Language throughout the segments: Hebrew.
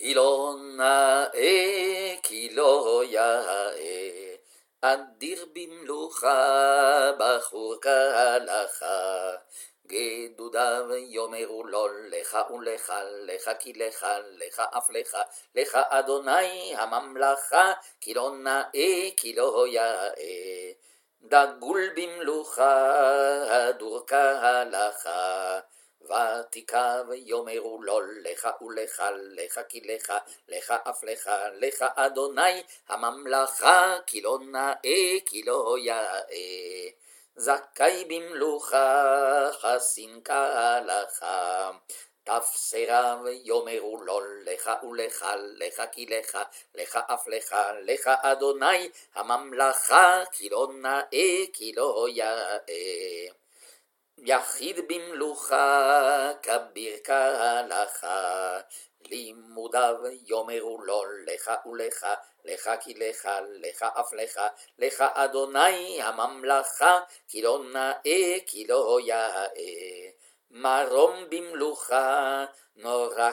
כי לא נאה, כי לא יאה, אדיר במלוכה, בחור כהלכה. גדודיו יאמרו לו, לך ולך, לך כי לך, לך אף לך, לך אדוני הממלכה, כי לא נאה, כי לא יאה. דגול במלוכה, הדור כהלכה. ותקב יאמרו לו, לך ולך, לך כי לך, לך אף לך, לך אדוני הממלכה, כי לא נאה, כי לא יאה. זכאי במלוכה, חסין כהלכה. תפסרה ויאמרו לו, לך ולך, לך כי לך, לך אף לך, לך אדוני הממלכה, כי לא נאה, כי לא יאה. יחיד במלוכה, כביר כהלכה. לימודיו יאמרו לו, לך ולך, לך כי לך, לך אף לך, לך אדוני הממלכה, כי לא נאה, כי לא יאה. מרום במלוכה, נורא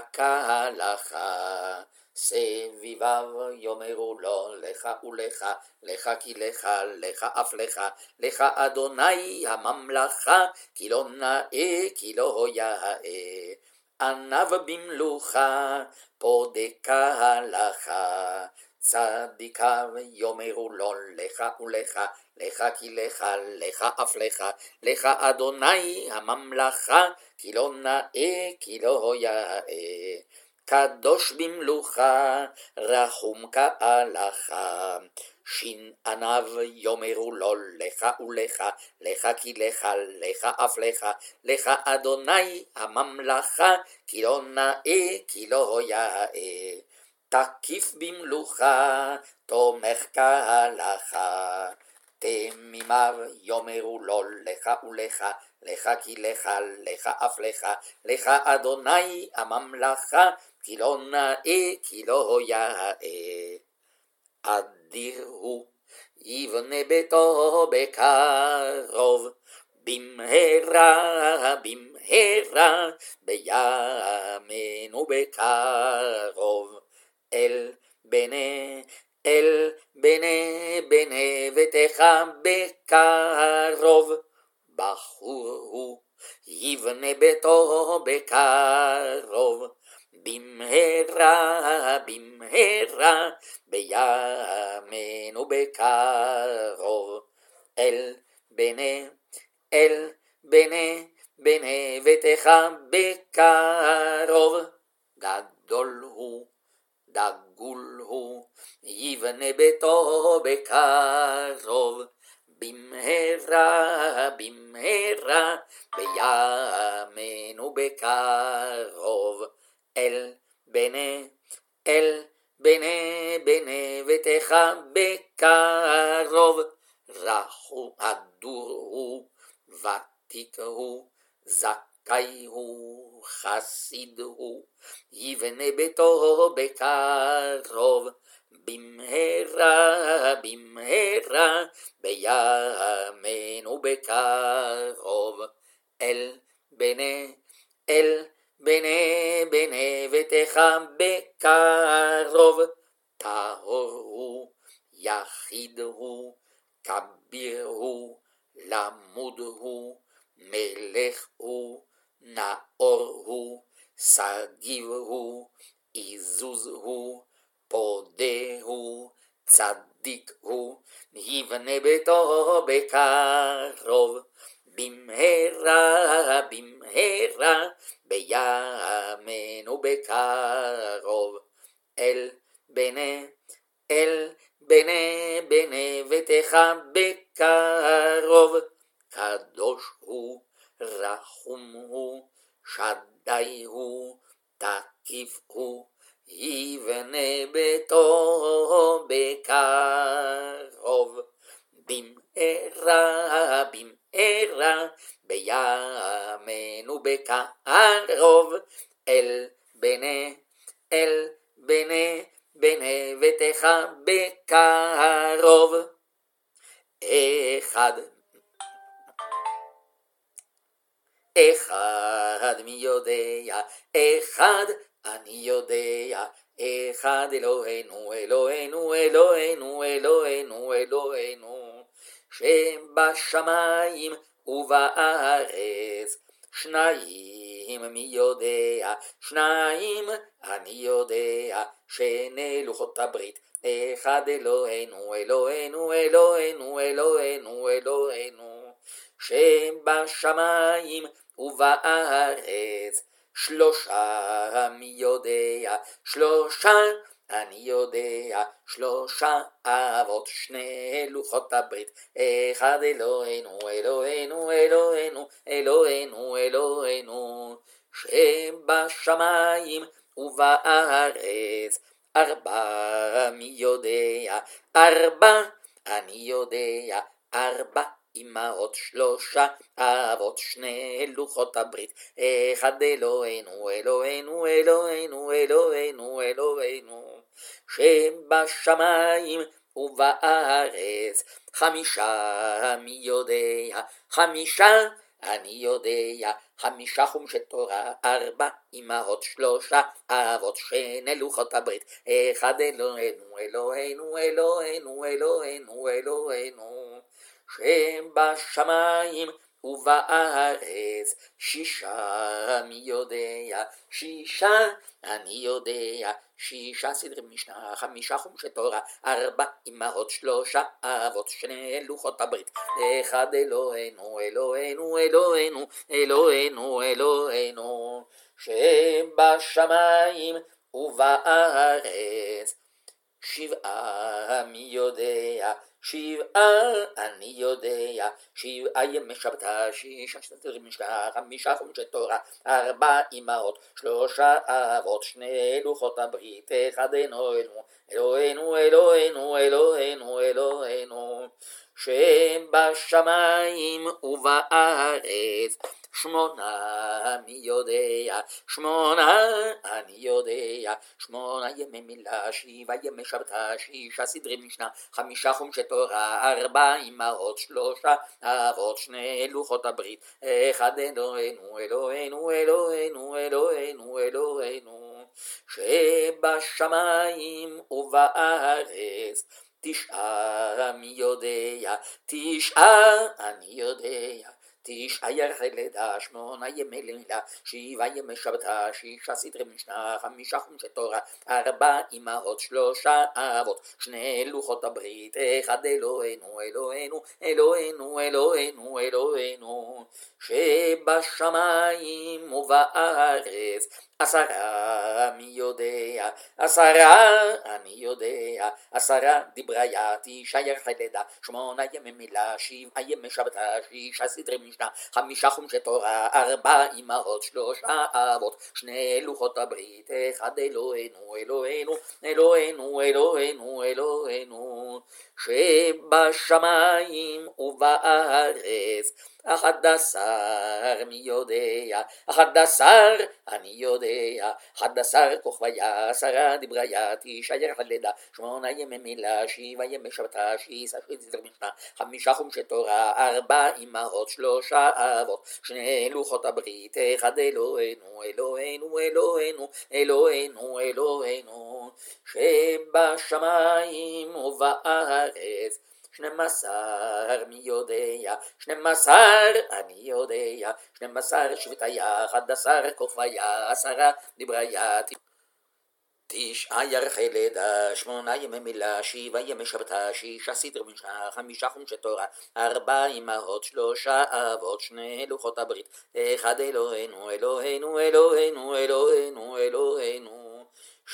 כהלכה. סביביו יאמרו לו, לך ולך, לך כי לך, לך אף לך, לך אדוני הממלכה, כי לא נאה, כי לא יאה. עניו במלוכה, פודה כהלכה. צדיקיו יאמרו לו, לך ולך, לך כי לך, לך אף לך, לך אדוני הממלכה, כי לא נאה, כי לא יאה. קדוש במלוכה, רחום כהלכה. שנעניו יאמרו לו, לך ולך, לך כי לך, לך אף לך, לך אדוני הממלכה, כי לא נאה, כי לא יאה. תקיף במלוכה, תומך כהלכה. תמימיו יאמרו לו, לך ולך, לך כי לך, לך אף לך, לך אדוני הממלכה, כי לא נאה, כי לא יאה. אדיר הוא, יבנה ביתו בקרוב, במהרה, במהרה, בימינו בקרוב. אל בני ביתך בקרוב. בחור הוא, יבנה ביתו בקרוב, במהרה, במהרה, בימינו בקרוב. אל בני ביתך בקרוב. גדול הוא, דגול הוא, יבנה ביתו בקרוב, במהרה, במהרה, בימינו בקרוב. אל בני ביתך בקרוב. רחום הדור הוא, ותיק הוא, זכאי הוא, חסיד הוא, יבנה ביתו בקרוב, במהרה, במהרה, בימינו בקרוב. אל בני ביתך בקרוב. טהור הוא, יחיד הוא, כביר הוא, למוד הוא, מלך הוא, נאור הוא, סגיב הוא, עזוז הוא, פודה הוא, צדיק הוא, יבנה ביתו בקרוב, במהרה, במהרה, בימינו בקרוב. אל בני ביתך בקרוב. קדוש הוא, רחום הוא, שדי הוא, תקיף הוא, יבנה ביתו בקרוב, במהרה, במהרה, בימינו בקרוב. אל בני ביתך בקרוב. אחד מי יודע, אחד אני יודע, אחד אלוהינו, אלוהינו, אלוהינו, אלוהינו, אלוהינו, שבשמיים ובארץ, שניים מי יודע, שניים אני יודע, שני לוחות הברית, אחד אלוהינו, אלוהינו, אלוהינו, אלוהינו, אלוהינו, שבשמיים ובארץ, שלושה מי יודע, שלושה אני יודע, שלושה אבות, שני לוחות הברית, אחד אלוהינו, אלוהינו, אלוהינו, אלוהינו, אלוהינו, שבשמיים ובארץ, ארבע מי יודע, ארבע אני יודע, ארבע אמהות, שלושה אבות, שני לוחות הברית, אחד אלוהינו, אלוהינו, אלוהינו, אלוהינו, אלוהינו, שבשמיים ובארץ, חמישה מי יודע, חמישה אני יודע, חמישה חומשי תורה, ארבע אמהות, שלושה אבות, שני לוחות הברית, אחד אלוהינו, אלוהינו, אלוהינו, אלוהינו, אלוהינו, שבשמיים ובארץ, שישה מי יודע, שישה אני יודע, שישה סדרי משנה, חמישה חומשי תורה, ארבע אמהות, שלושה אבות, שני לוחות הברית, אחד אלוהינו, אלוהינו, אלוהינו, אלוהינו, אלוהינו, שבשמיים ובארץ, שבעה מי יודע, שבעה אני יודע, שבעה ימי שבתה, שישה סדרי משנה, חמישה חומשי תורה, ארבע אמהות, שלושה אבות, שני לוחות הברית, אחד אלוהינו, אלוהינו, אלוהינו, אלוהינו, אלוהינו, שבשמיים ובארץ, שמונה מי יודע, שמונה אני יודע, שמונה ימי מילה, שבעה ימי שבתה, שישה סדרי משנה, חמישה חומשי תורה, ארבע אמהות, שלושה אבות, שני לוחות הברית, אחד אלוהינו, אלוהינו, אלוהינו, אלוהינו, אלוהינו, שבשמיים ובארץ, תשעה מי יודע, תשעה אני יודע, תשעה ירחי לידה, שמונה ימי לילה, שבעה ימי שבתה, שישה סדרי משנה, חמישה חומשי תורה, ארבע אמהות, שלושה אבות, שני לוחות הברית, אחד אלוהינו, אלוהינו, אלוהינו, אלוהינו, אלוהינו, שבשמיים ובארץ, עשרה מי יודע, עשרה אני יודע, עשרה דבריה, תשעה ירחי לידה, שמונה ימי מילה, שבעה ימי שבתה, שישה סדרי משנה, חמישה חומשי תורה, ארבע אמהות, שלושה אבות, שני לוחות הברית, אחד אלוהינו, אלוהינו, אלוהינו, אלוהינו, אלוהינו, שבשמיים ובארץ, 11 מי יודע, 11 אני יודע, 11 כוכביה, 10 דבריה, 9 ירחי לידה, 8 ימי מילה, 7 ימי שבתה, 6 סדרי משנה, 5 חומשי תורה, 4 אמהות, 3 אבות, 2 לוחות הברית, 1 אלוהינו, אלוהינו, אלוהינו, אלוהינו, אלוהינו, שבשמיים ובארץ, 12 מי יודע, 12 אני יודע, 12 שבטיה, 11 כוכביה, 10 דבריה, 9 ירחי לידה, 8 ימי מילה, 7 ימי שבתה, 6 סדרי משנה, 5 חומשי תורה, 4 אמהות, 3 אבות, 2 לוחות הברית, 1 אלוהינו, אלוהינו, אלוהינו, אלוהינו, אלוהינו,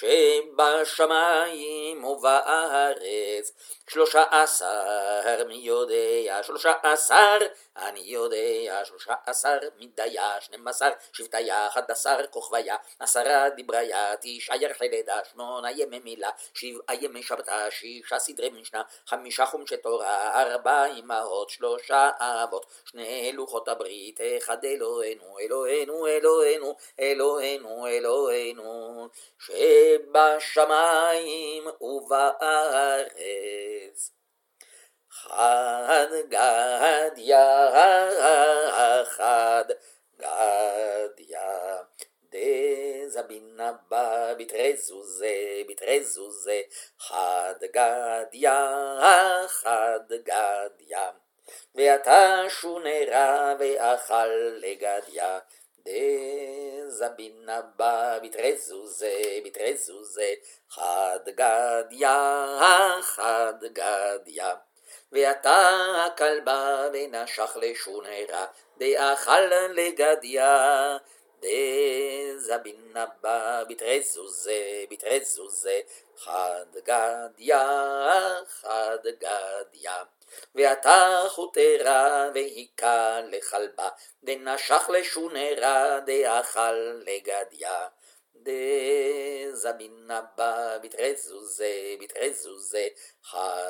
שבשמיים ובארץ, 13 מי יודע, 13 אני יודע, 13 מדיה, 12 שבטיה, 11 כוכביה, 10 דבריה, 9 ירחי לידה, 8 ימי מילה, 7 ימי שבתה, 6 סדרי משנה, 5 חומשי תורה, 4 אמהות, 3 אבות, 2 לוחות הברית, 1 אלוהינו, אלוהינו, אלוהינו, אלוהינו, אלוהינו, שבשמיים ובארץ. חד גדיה, חד גדיה, דזמרה זבינה בה בתרי זוזה, חד גדיה, ואתה שונרה ואכל לגדיה, דזבינה בה בתרי זוזה, חד גדיה, ואתה הכלבה ונשך לשונרה, דאכל לגדיה, דזבינה בה בתרי זוזה, חד גדיה, ואתה חותרה והיכה לכלבה, דנשך לשונרה, דאכל לגדיה, דזבינה בה בתרי זוזה, חד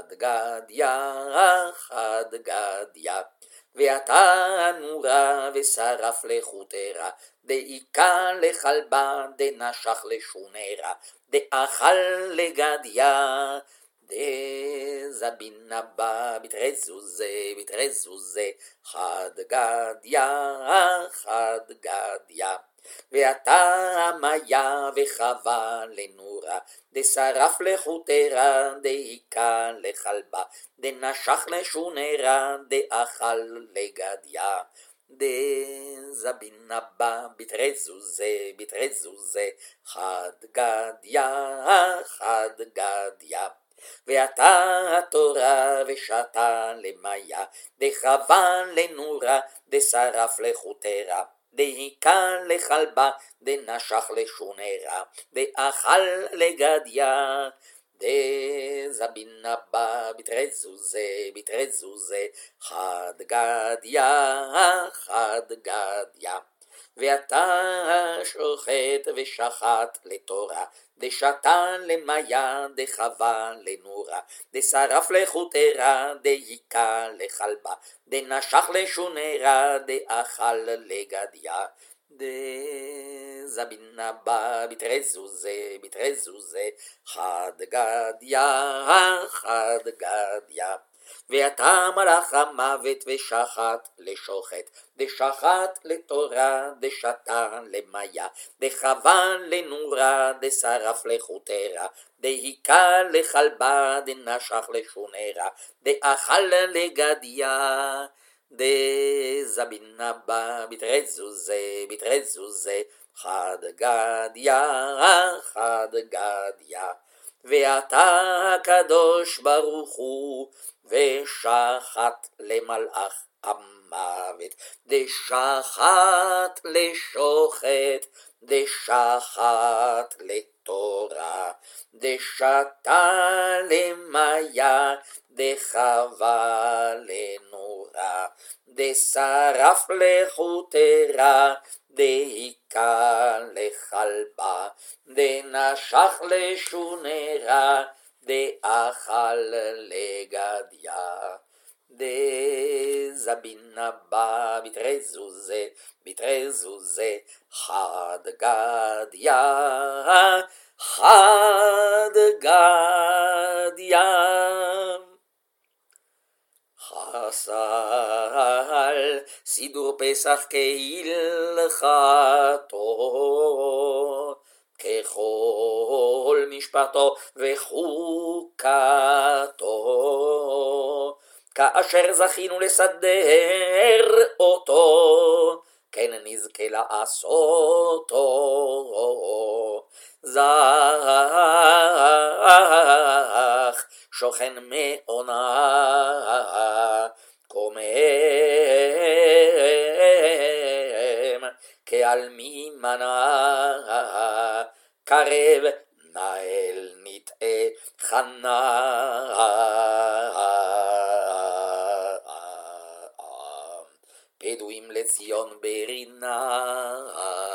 גדיה, ואתה נורה ושרף לחותרה, דאיכה לכלבה, דנשך לשונרה, דאכל לגדיה, דזבינה בה בתרי זוזה, חד גדיה, ואתה מיה וחווה לנורה, דשרף לחותרה, דאיכה לכלבה, דנשך לשונרה, דאכל לגדיה, דזבינה בה בתרי זוזה, חד גדיה, ואתה התורה ושתה למיה, דחווה לנורה, דשרף לחותרה, דהיכה לכלבה, דנשך לשונרה, דאכל לגדיה, דזבינה בה בתרי זוזה, חד גדיה, ואתה שוחט ושחט לתורה, דשתה למיה, דחווה לנורה, דשרף לחותרה, דהיכה לכלבה, דנשך לשונרה, דאכל לגדיה, דזבינה בה בתרי זוזה, חד גדיה, ואתה מלאך המוות ושחט לשוחט, דשחט לתורה, דשתה למיה, דחווה לנורה, דשרף לחותרה, דהיכה לכלבה, דנשך לשונרה, דאכל לגדיה, דזבינה בה בתרי זוזה, חד גדיה, ואתה הקדוש ברוך הוא, ושחט למלאך המוות, דשחט לשוחט, דשחט לתורה, דשתה למיה, דחווה לנורה, דשרף לחותרה, דהיכה לכלבה, דנשך לשונרה, דאכל לגדיה, דזבינה בה בתרי זוזה, חד גדיה, חסל סידור פסח כהלכתו, ככל משפטו וחוקתו, כאשר זכינו לסדר אותו, כן נזכה לעשותו, זך שוכן מעונה, קומם כעל מימנה, קרב נאל נטעה חנה, פדויים לציון ברינה.